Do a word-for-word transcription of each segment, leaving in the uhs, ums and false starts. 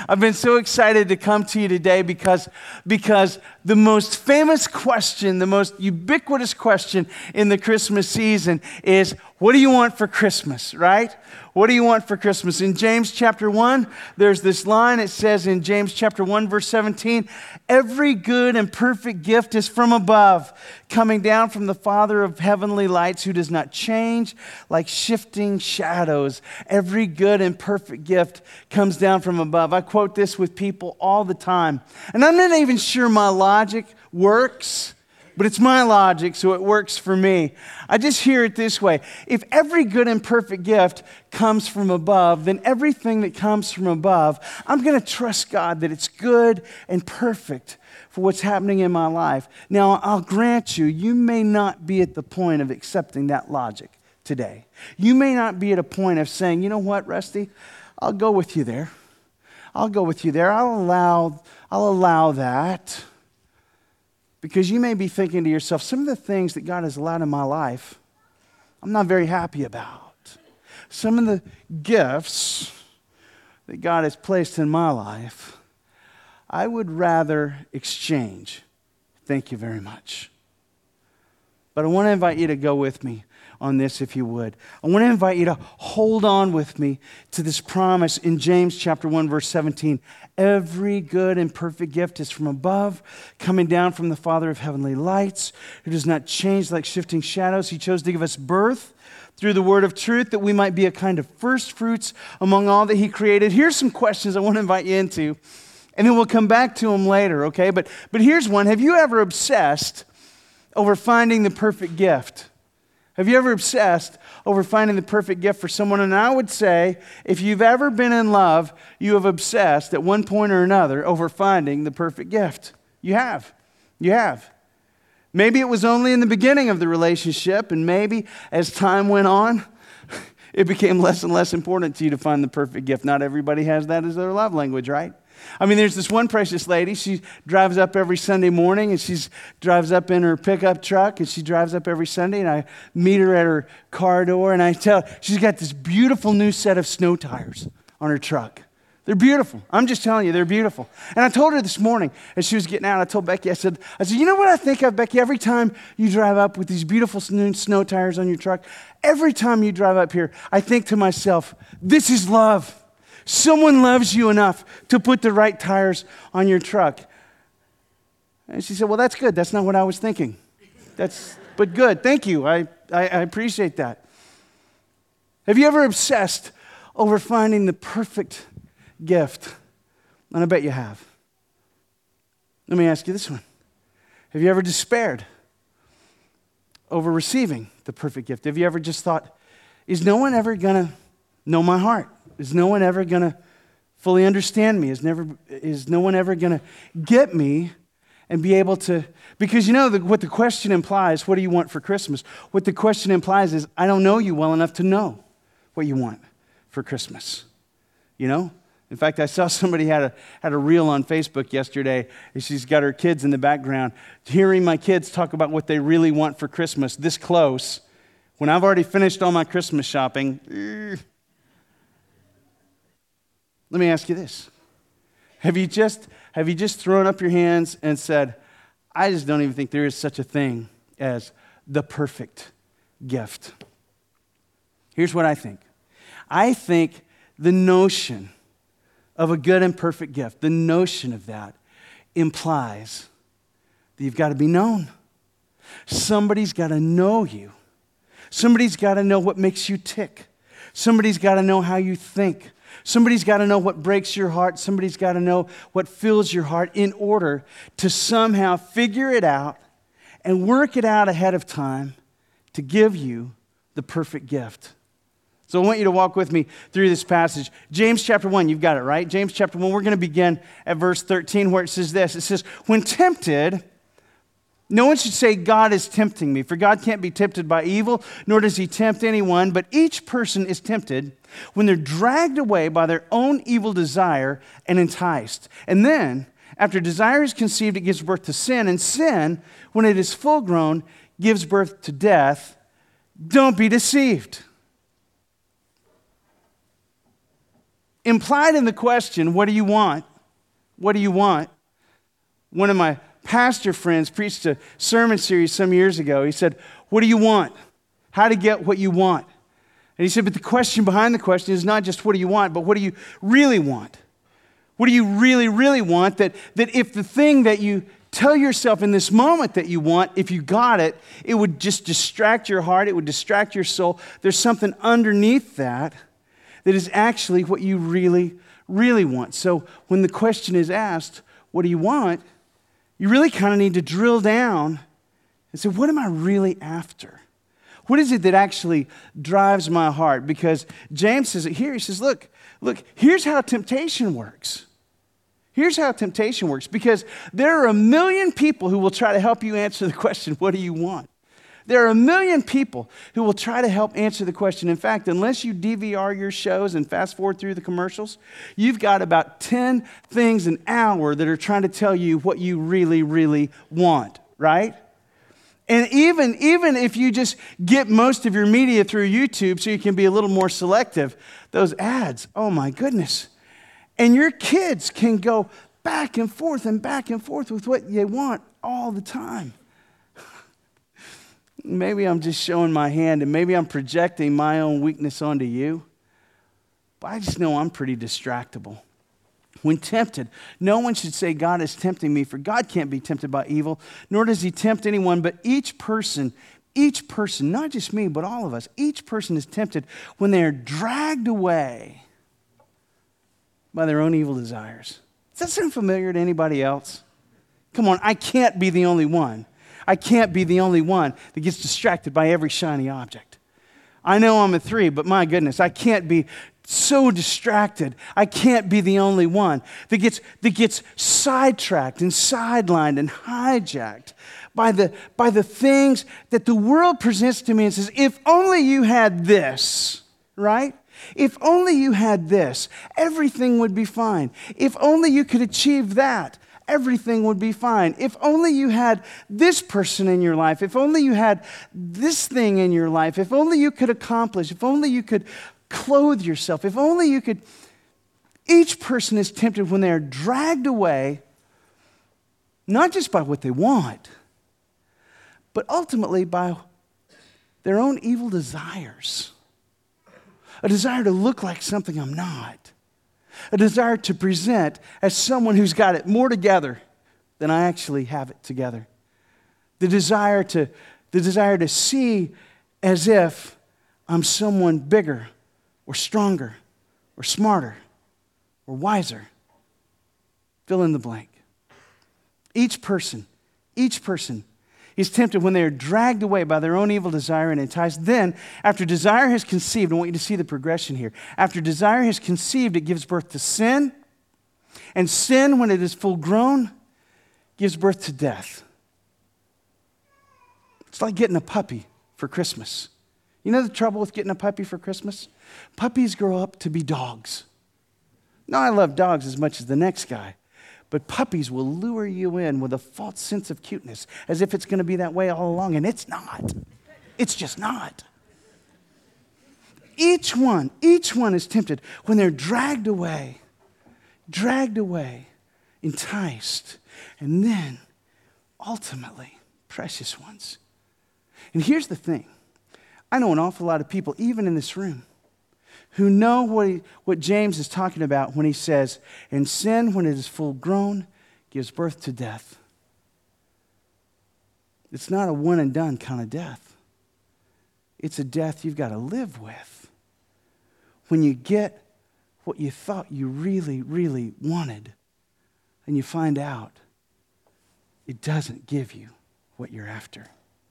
I've been so excited to come to you today because, because the most famous question, the most ubiquitous question in the Christmas season is, what do you want for Christmas, right? What do you want for Christmas? In James chapter one, there's this line. It says in James chapter one, verse seventeen, every good and perfect gift is from above, coming down from the Father of heavenly lights, who does not change like shifting shadows. Every good and perfect gift comes down from above. I quote this with people all the time. And I'm not even sure my logic works, but it's my logic, so it works for me. I just hear it this way. If every good and perfect gift comes from above, then everything that comes from above, I'm going to trust God that it's good and perfect for what's happening in my life. Now, I'll grant you, you may not be at the point of accepting that logic today. You may not be at a point of saying, you know what, Rusty, I'll go with you there. I'll go with you there. I'll allow, I'll allow that. Because you may be thinking to yourself, some of the things that God has allowed in my life, I'm not very happy about. Some of the gifts that God has placed in my life, I would rather exchange. Thank you very much. But I want to invite you to go with me on this, if you would. I want to invite you to hold on with me to this promise in James chapter one, verse seventeen. Every good and perfect gift is from above, coming down from the Father of heavenly lights, who does not change like shifting shadows. He chose to give us birth through the word of truth, that we might be a kind of first fruits among all that he created. Here's some questions I want to invite you into, and then we'll come back to them later, okay? But, but here's one. Have you ever obsessed over finding the perfect gift? Have you ever obsessed over finding the perfect gift for someone? And I would say, if you've ever been in love, you have obsessed at one point or another over finding the perfect gift. You have. You have. Maybe it was only in the beginning of the relationship, and maybe as time went on, it became less and less important to you to find the perfect gift. Not everybody has that as their love language, right? I mean, there's this one precious lady. She drives up every Sunday morning, and she drives up in her pickup truck, and she drives up every Sunday, and I meet her at her car door, and I tell her, she's got this beautiful new set of snow tires on her truck. They're beautiful. I'm just telling you, they're beautiful. And I told her this morning, as she was getting out, I told Becky, I said, I said, you know what I think of, Becky? Every time you drive up with these beautiful new snow tires on your truck, every time you drive up here, I think to myself, this is love. Someone loves you enough to put the right tires on your truck. And she said, well, that's good. That's not what I was thinking. That's, but good. Thank you. I, I, I appreciate that. Have you ever obsessed over finding the perfect gift? And I bet you have. Let me ask you this one. Have you ever despaired over receiving the perfect gift? Have you ever just thought, is no one ever going to know my heart? Is no one ever going to fully understand me? Is, never, is no one ever going to get me and be able to? Because you know the, what the question implies, what do you want for Christmas? What the question implies is, I don't know you well enough to know what you want for Christmas. You know? In fact, I saw somebody had a, had a reel on Facebook yesterday, and she's got her kids in the background. Hearing my kids talk about what they really want for Christmas this close, when I've already finished all my Christmas shopping, eh, let me ask you this. Have you just have you just thrown up your hands and said, I just don't even think there is such a thing as the perfect gift? Here's what I think. I think the notion of a good and perfect gift, the notion of that implies that you've got to be known. Somebody's got to know you. Somebody's got to know what makes you tick. Somebody's got to know how you think. Somebody's got to know what breaks your heart. Somebody's got to know what fills your heart in order to somehow figure it out and work it out ahead of time to give you the perfect gift. So I want you to walk with me through this passage. James chapter one, you've got it, right? James chapter one, we're going to begin at verse thirteen where it says this. It says, when tempted, no one should say, God is tempting me, for God can't be tempted by evil, nor does he tempt anyone, but each person is tempted when they're dragged away by their own evil desire and enticed. And then, after desire is conceived, it gives birth to sin, and sin, when it is full grown, gives birth to death. Don't be deceived. Implied in the question, what do you want? What do you want? One of my pastor friends preached a sermon series some years ago. He said, what do you want? How to get what you want. And he said, but the question behind the question is not just what do you want, but what do you really want? What do you really, really want? That, that if the thing that you tell yourself in this moment that you want, if you got it, it would just distract your heart, it would distract your soul. There's something underneath that that is actually what you really, really want. So when the question is asked, what do you want? You really kind of need to drill down and say, what am I really after? What is it that actually drives my heart? Because James says it here. He says, look, look, here's how temptation works. Here's how temptation works. Because there are a million people who will try to help you answer the question, what do you want? There are a million people who will try to help answer the question. In fact, unless you D V R your shows and fast forward through the commercials, you've got about ten things an hour that are trying to tell you what you really, really want, right? And even, even if you just get most of your media through YouTube so you can be a little more selective, those ads, oh my goodness. And your kids can go back and forth and back and forth with what they want all the time. Maybe I'm just showing my hand and maybe I'm projecting my own weakness onto you. But I just know I'm pretty distractible. When tempted, no one should say, God is tempting me, for God can't be tempted by evil, nor does he tempt anyone, but each person, each person, not just me, but all of us, each person is tempted when they are dragged away by their own evil desires. Does that sound familiar to anybody else? Come on, I can't be the only one. I can't be the only one that gets distracted by every shiny object. I know I'm a three, but my goodness, I can't be so distracted. I can't be the only one that gets, that gets sidetracked and sidelined and hijacked by the, by the things that the world presents to me and says, if only you had this, right? If only you had this, everything would be fine. If only you could achieve that, everything would be fine. If only you had this person in your life, if only you had this thing in your life, if only you could accomplish, if only you could clothe yourself, if only you could. Each person is tempted when they are dragged away, not just by what they want, but ultimately by their own evil desires. A desire to look like something I'm not. A desire to present as someone who's got it more together than I actually have it together. The desire to, the desire to see as if I'm someone bigger or stronger or smarter or wiser. Fill in the blank. Each person, each person is tempted when they are dragged away by their own evil desire and enticed. Then, after desire has conceived, I want you to see the progression here. After desire has conceived, it gives birth to sin. And sin, when it is full grown, gives birth to death. It's like getting a puppy for Christmas. You know the trouble with getting a puppy for Christmas? Puppies grow up to be dogs. Now, I love dogs as much as the next guy. But puppies will lure you in with a false sense of cuteness, as if it's going to be that way all along, and it's not. It's just not. Each one, each one is tempted when they're dragged away, dragged away, enticed, and then, ultimately, precious ones. And here's the thing. I know an awful lot of people, even in this room, who know what, he, what James is talking about when he says, and sin, when it is full grown, gives birth to death. It's not a one and done kind of death. It's a death you've got to live with. When you get what you thought you really, really wanted, and you find out it doesn't give you what you're after.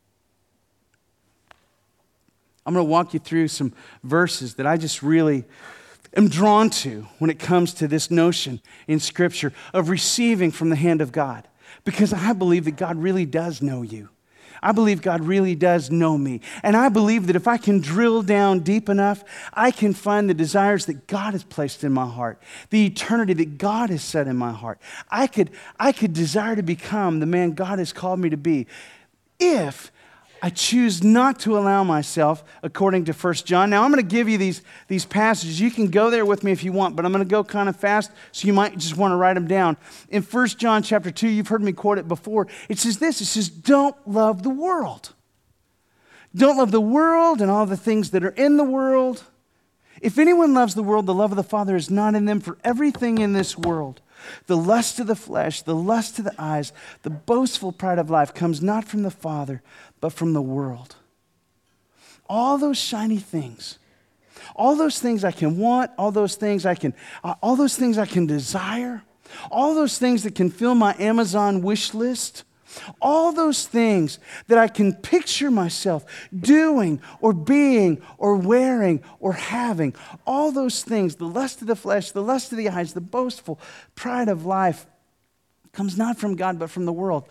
I'm going to walk you through some verses that I just really am drawn to when it comes to this notion in Scripture of receiving from the hand of God. Because I believe that God really does know you. I believe God really does know me. And I believe that if I can drill down deep enough, I can find the desires that God has placed in my heart, the eternity that God has set in my heart. I could, I could desire to become the man God has called me to be if I choose not to allow myself, according to First John. Now, I'm going to give you these, these passages. You can go there with me if you want, but I'm going to go kind of fast, so you might just want to write them down. In First John chapter two, you've heard me quote it before. It says this, it says, don't love the world. Don't love the world and all the things that are in the world. If anyone loves the world, the love of the Father is not in them. For everything in this world, the lust of the flesh, the lust of the eyes, the boastful pride of life comes not from the Father, but from the world. All those shiny things, all those things I can want, all those things I can, uh, all those things I can desire, all those things that can fill my Amazon wish list, all those things that I can picture myself doing or being or wearing or having, all those things, the lust of the flesh, the lust of the eyes, the boastful pride of life, comes not from God but from the world.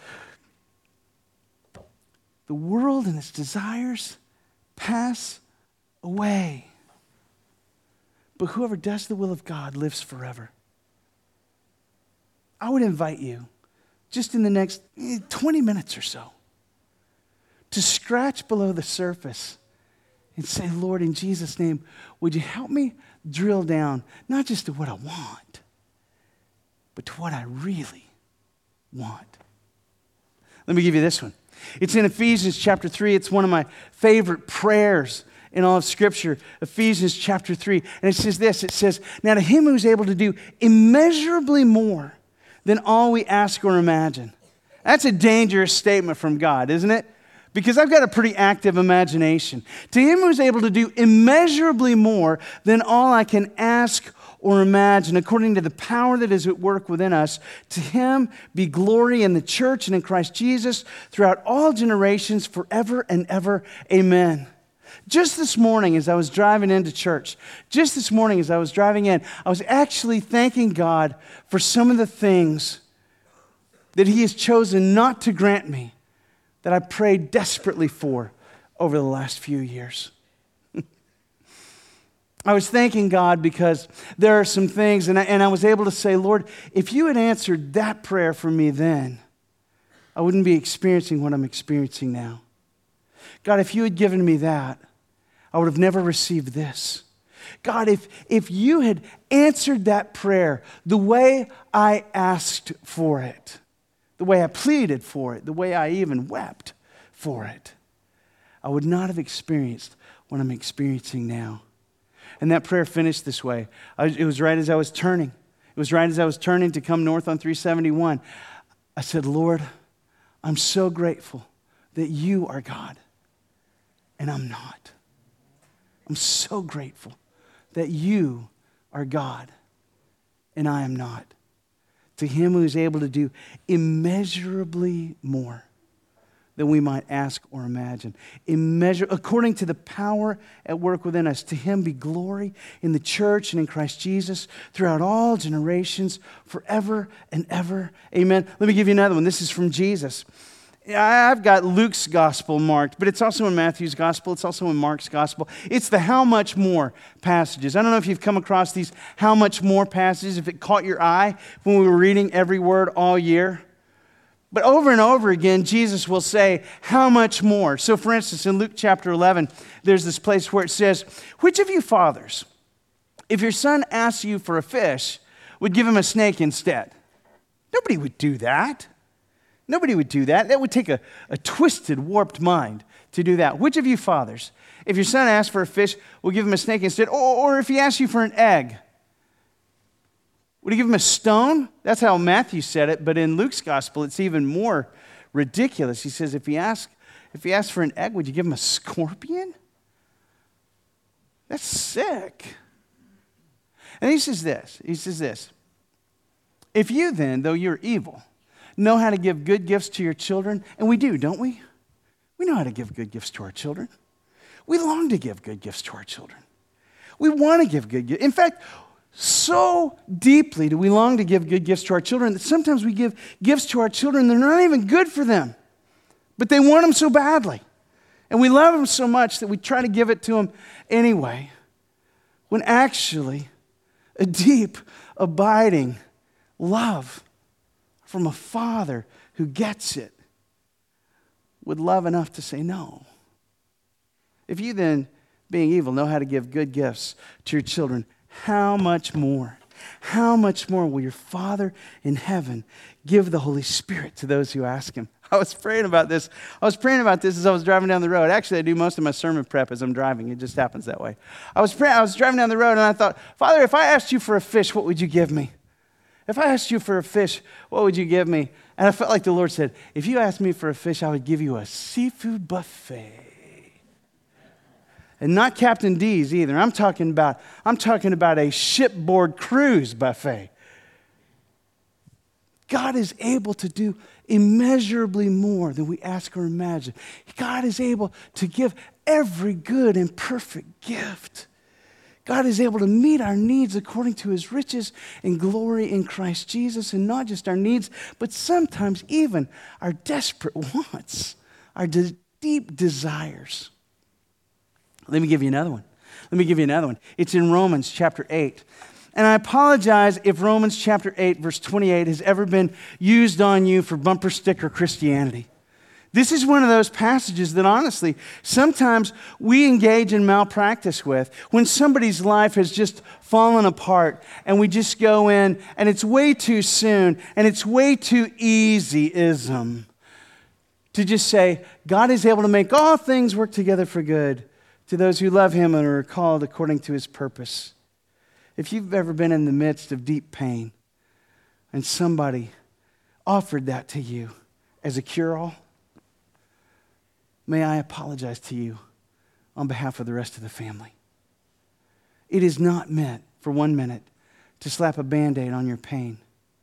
The world and its desires pass away. But whoever does the will of God lives forever. I would invite you, just in the next twenty minutes or so, to scratch below the surface and say, Lord, in Jesus' name, would you help me drill down, not just to what I want, but to what I really want. Let me give you this one. It's in Ephesians chapter three. It's one of my favorite prayers in all of Scripture. Ephesians chapter three. And it says this. It says, now to him who's able to do immeasurably more than all we ask or imagine. That's a dangerous statement from God, isn't it? Because I've got a pretty active imagination. To him who's able to do immeasurably more than all I can ask or imagine, according to the power that is at work within us, to him be glory in the church and in Christ Jesus throughout all generations, forever and ever. Amen. Just this morning as I was driving into church, just this morning as I was driving in, I was actually thanking God for some of the things that he has chosen not to grant me that I prayed desperately for over the last few years. I was thanking God because there are some things, and I, and I was able to say, Lord, if you had answered that prayer for me then, I wouldn't be experiencing what I'm experiencing now. God, if you had given me that, I would have never received this. God, if, if you had answered that prayer the way I asked for it, the way I pleaded for it, the way I even wept for it, I would not have experienced what I'm experiencing now. And that prayer finished this way. I, it was right as I was turning. It was right as I was turning to come north on three seventy-one. I said, Lord, I'm so grateful that you are God and I'm not. I'm so grateful that you are God and I am not. To him who is able to do immeasurably more than we might ask or imagine. Immeasure, according to the power at work within us, to him be glory in the church and in Christ Jesus throughout all generations, forever and ever. Amen. Let me give you another one. This is from Jesus. I've got Luke's gospel marked, but it's also in Matthew's gospel. It's also in Mark's gospel. It's the how much more passages. I don't know if you've come across these how much more passages, if it caught your eye when we were reading every word all year. But over and over again, Jesus will say, how much more? So for instance, in Luke chapter eleven, there's this place where it says, which of you fathers, if your son asks you for a fish, would give him a snake instead? Nobody would do that. Nobody would do that. That would take a, a twisted, warped mind to do that. Which of you fathers, if your son asks for a fish, will give him a snake instead? Or, or if he asks you for an egg, would he give him a stone? That's how Matthew said it, but in Luke's gospel, it's even more ridiculous. He says, if he asks, if he asks for an egg, would you give him a scorpion? That's sick. And he says this, he says this, if you then, though you're evil, know how to give good gifts to your children, and we do, don't we? We know how to give good gifts to our children. We long to give good gifts to our children. We want to give good gifts. In fact, so deeply do we long to give good gifts to our children that sometimes we give gifts to our children that are not even good for them, but they want them so badly. And we love them so much that we try to give it to them anyway, when actually a deep, abiding love from a father who gets it would love enough to say no. If you then, being evil, know how to give good gifts to your children, how much more, how much more will your Father in heaven give the Holy Spirit to those who ask him? I was praying about this. I was praying about this as I was driving down the road. Actually, I do most of my sermon prep as I'm driving. It just happens that way. I was praying, I was driving down the road and I thought, Father, if I asked you for a fish, what would you give me? If I asked you for a fish, what would you give me? And I felt like the Lord said, if you asked me for a fish, I would give you a seafood buffet. And not Captain D's either. I'm talking about, I'm talking about a shipboard cruise buffet. God is able to do immeasurably more than we ask or imagine. God is able to give every good and perfect gift. God is able to meet our needs according to his riches and glory in Christ Jesus, and not just our needs, but sometimes even our desperate wants, our de- deep desires. Let me give you another one. Let me give you another one. It's in Romans chapter eight. And I apologize if Romans chapter eight, verse twenty-eight has ever been used on you for bumper sticker Christianity. This is one of those passages that honestly, sometimes we engage in malpractice with when somebody's life has just fallen apart and we just go in and it's way too soon and it's way too easyism to just say, God is able to make all things work together for good to those who love him and are called according to his purpose. If you've ever been in the midst of deep pain and somebody offered that to you as a cure-all, may I apologize to you on behalf of the rest of the family. It is not meant for one minute to slap a Band-Aid on your pain,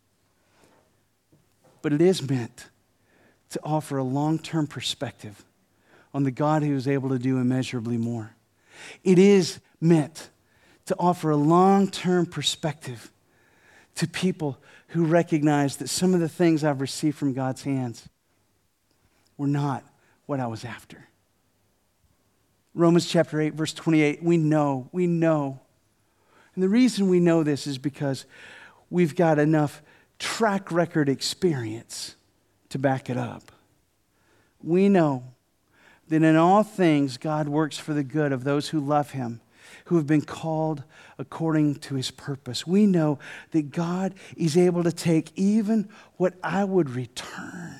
but it is meant to offer a long-term perspective on the God who is able to do immeasurably more. It is meant to offer a long-term perspective to people who recognize that some of the things I've received from God's hands were not what I was after. Romans chapter eight, verse twenty-eight, we know, we know. And the reason we know this is because we've got enough track record experience to back it up. We know that in all things God works for the good of those who love him, who have been called according to his purpose. We know that God is able to take even what I would return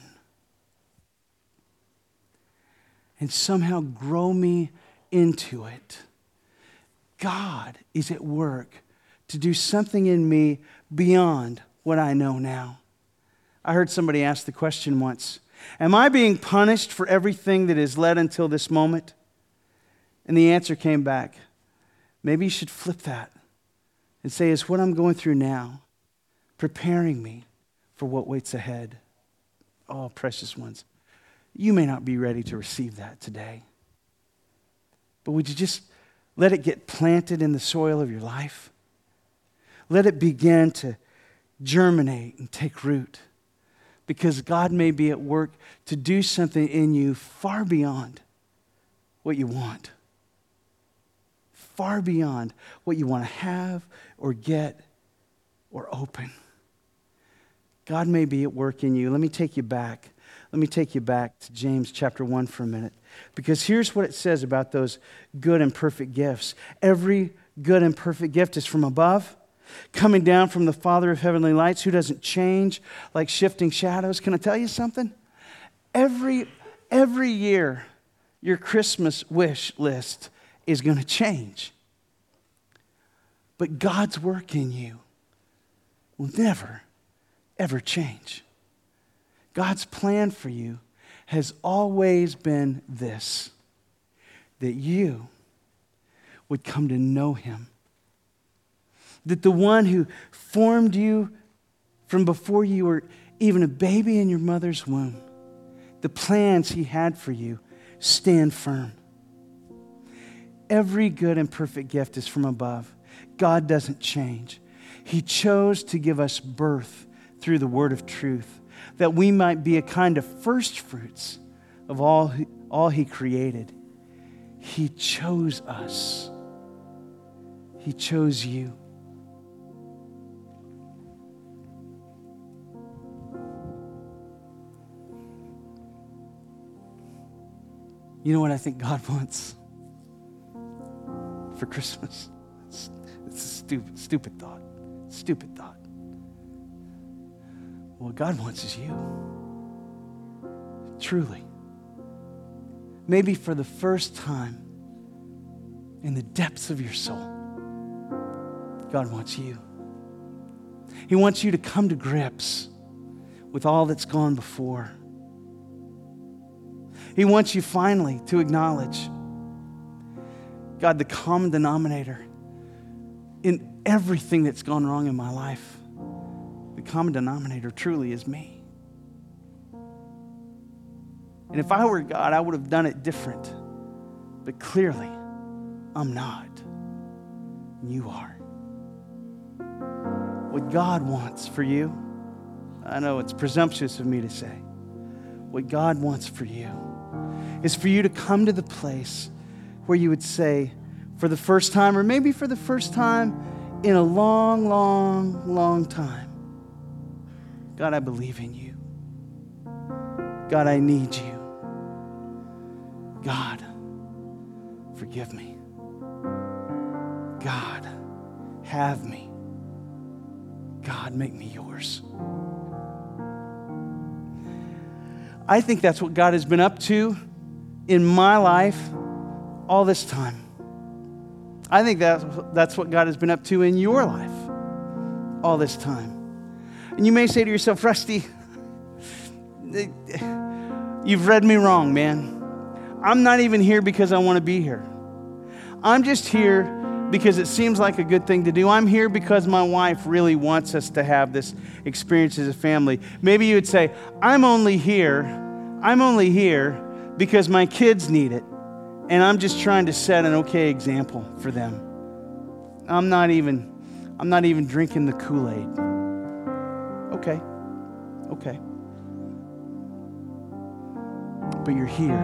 and somehow grow me into it. God is at work to do something in me beyond what I know now. I heard somebody ask the question once, am I being punished for everything that has led until this moment? And the answer came back, maybe you should flip that and say, is what I'm going through now preparing me for what waits ahead? Oh, precious ones, you may not be ready to receive that today. But would you just let it get planted in the soil of your life? Let it begin to germinate and take root. Because God may be at work to do something in you far beyond what you want. Far beyond what you want to have or get or open. God may be at work in you. Let me take you back. Let me take you back to James chapter one for a minute. Because here's what it says about those good and perfect gifts. Every good and perfect gift is from above, coming down from the Father of heavenly lights, who doesn't change like shifting shadows. Can I tell you something? Every, every year, your Christmas wish list is going to change. But God's work in you will never, ever change. God's plan for you has always been this, that you would come to know him. That the one who formed you from before you were even a baby in your mother's womb, the plans he had for you stand firm. Every good and perfect gift is from above. God doesn't change. He chose to give us birth through the word of truth, that we might be a kind of first fruits of all he, all he created. He chose us. He chose you. You know what I think God wants for Christmas? It's, it's a stupid, stupid thought. Stupid thought. What God wants is you. Truly. Maybe for the first time in the depths of your soul, God wants you. He wants you to come to grips with all that's gone before. He wants you finally to acknowledge, God, the common denominator in everything that's gone wrong in my life, the common denominator truly is me. And if I were God, I would have done it different. But clearly, I'm not. You are. What God wants for you, I know it's presumptuous of me to say, what God wants for you is for you to come to the place where you would say, for the first time, or maybe for the first time in a long, long, long time, God, I believe in you. God, I need you. God, forgive me. God, have me. God, make me yours. I think that's what God has been up to in my life all this time. I think that's, that's what God has been up to in your life all this time. And you may say to yourself, Rusty, you've read me wrong, man. I'm not even here because I want to be here. I'm just here because it seems like a good thing to do. I'm here because my wife really wants us to have this experience as a family. Maybe you would say, I'm only here, I'm only here because my kids need it. And I'm just trying to set an okay example for them. I'm not even, I'm not even drinking the Kool-Aid. Okay, okay. But you're here,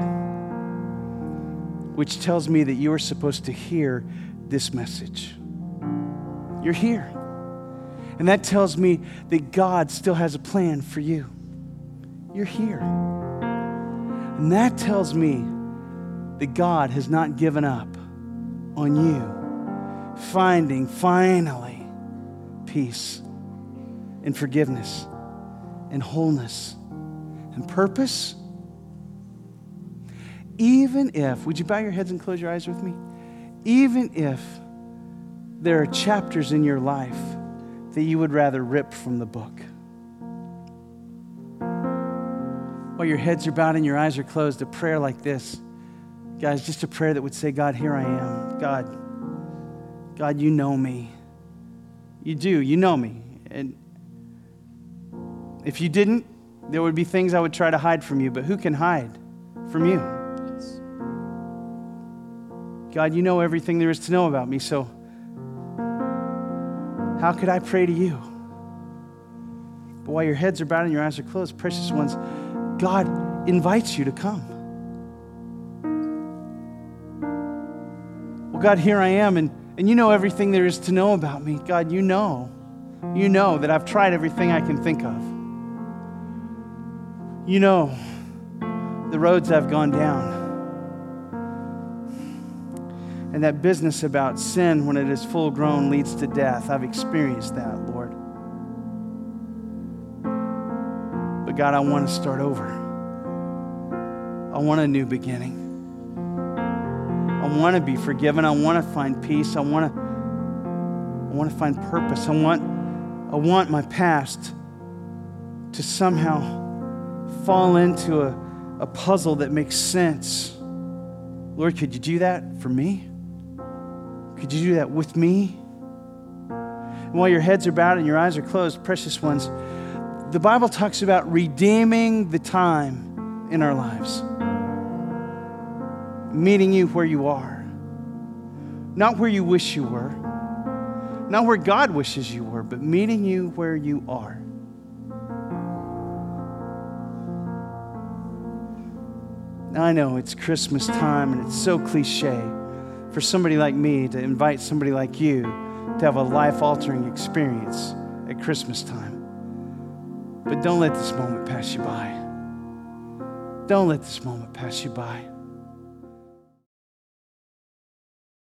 which tells me that you're supposed to hear this message. You're here. And that tells me that God still has a plan for you. You're here. And that tells me that God has not given up on you, finding finally peace and forgiveness and wholeness and purpose. Even if, would you bow your heads and close your eyes with me? Even if there are chapters in your life that you would rather rip from the book. While your heads are bowed and your eyes are closed, a prayer like this, guys, just a prayer that would say, God, here I am. God, God, you know me. You do, you know me. And if you didn't, there would be things I would try to hide from you, but who can hide from you? God, you know everything there is to know about me, so how could I pray to you? But while your heads are bowed and your eyes are closed, precious ones, God invites you to come. Well, God, here I am, and, and you know everything there is to know about me. God, you know, you know that I've tried everything I can think of. You know the roads I've gone down. And that business about sin when it is full grown leads to death. I've experienced that, Lord. But God, I want to start over. I want a new beginning. I want to be forgiven. I want to find peace. I want to, I want to find purpose. I want, I want my past to somehow fall into a, a puzzle that makes sense. Lord, could you do that for me? Could you do that with me? And while your heads are bowed and your eyes are closed, precious ones, the Bible talks about redeeming the time in our lives. Meeting you where you are. Not where you wish you were. Not where God wishes you were, but meeting you where you are. Now, I know it's Christmas time and it's so cliche for somebody like me to invite somebody like you to have a life-altering experience at Christmas time. But don't let this moment pass you by. Don't let this moment pass you by.